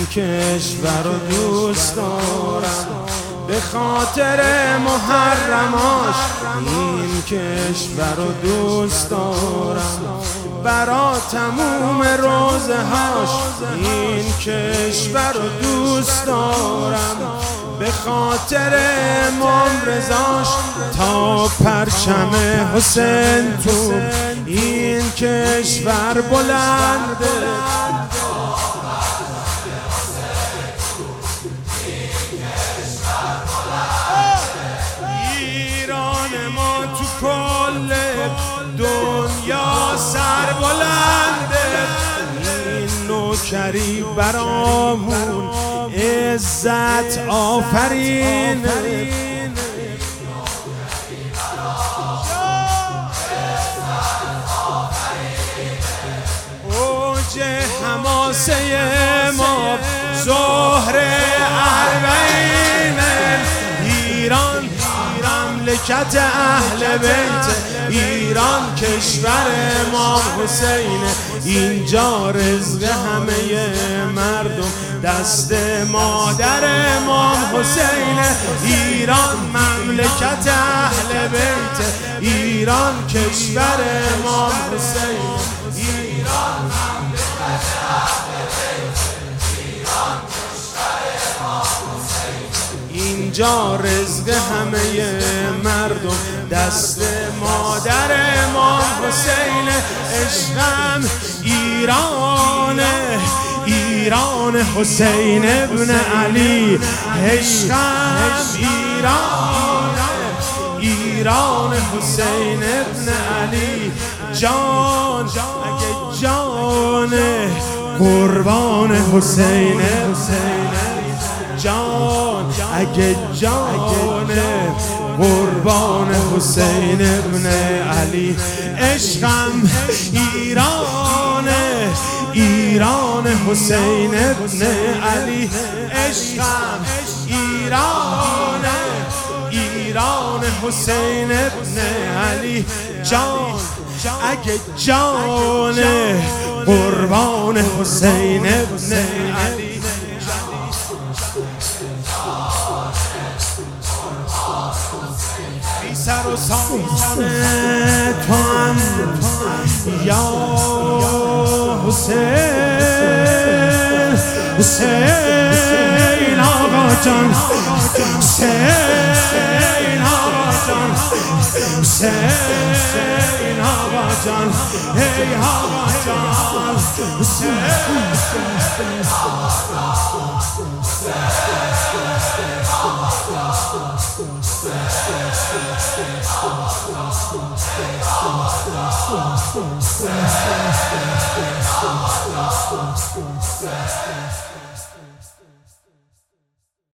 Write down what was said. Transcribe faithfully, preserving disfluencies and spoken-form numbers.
کشور رو دوست دارم به خاطر محرماش، این کشور رو دوست دارم برا تموم روزه هاش، این کشور رو دوست دارم به خاطر امام رضاش تا پرچم حسین تو این کشور بلنده. ایران ما تو کل دنیا سر بلنده، این نوکری برامون عزت آفرینه. اوج حماسه ما ظهر اربعینه. ایران مملکت اهل بیت، ایران کشور امام حسینه، اینجا رزق همه مردم دست مادر امام حسینه. ایران مملکت اهل بیت، ایران کشور امام حسینه، ایران مملکت اهل بیت، ایران کشور امام حسینه، اینجا رزق همه مردم دست مادر امام حسینه. عشقم ایرانه، ایران حسین ابن علی، عشقم ایرانه، ایران حسین ابن علی. جان اگه جان قربان حسین، جان اگه جان قربان حسین ابن علی. عشقم ایرانه، ایران حسین ابن علی. عشقم ایرانه، ایران حسین ابن علی. جان اگه جان قربان حسین ابن علی. بی سر و سامن تو هم یا حسین، حسین آقا جان، حسین آقا جان، حسین آقا جان، ای آقا جان، حسین آقا جان.